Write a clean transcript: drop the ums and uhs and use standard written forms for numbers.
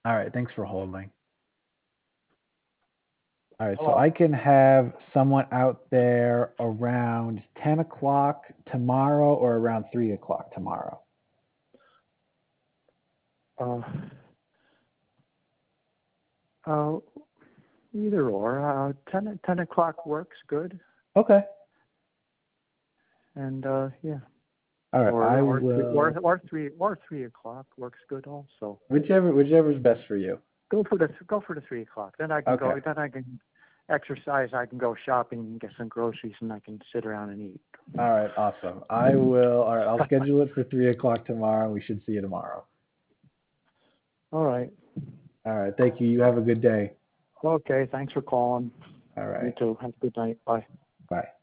All right, thanks for holding. All right, so Hello. I can have someone out there around 10 o'clock tomorrow or around 3 o'clock tomorrow. Uh, uh, Either or. 10 o'clock works good. Okay. And yeah, All right, or I or three, will. or 3 o'clock works good also. Whichever's best for you. Go for the 3 o'clock. Then I can Okay. go. Then I can exercise. I can go shopping and get some groceries, and I can sit around and eat. All right, awesome. I will. All right, I'll schedule it for 3 o'clock tomorrow. We should see you tomorrow. All right. All right, thank you. You have a good day. Okay. Thanks for calling. All You right, too. Have a good night. Bye. bye.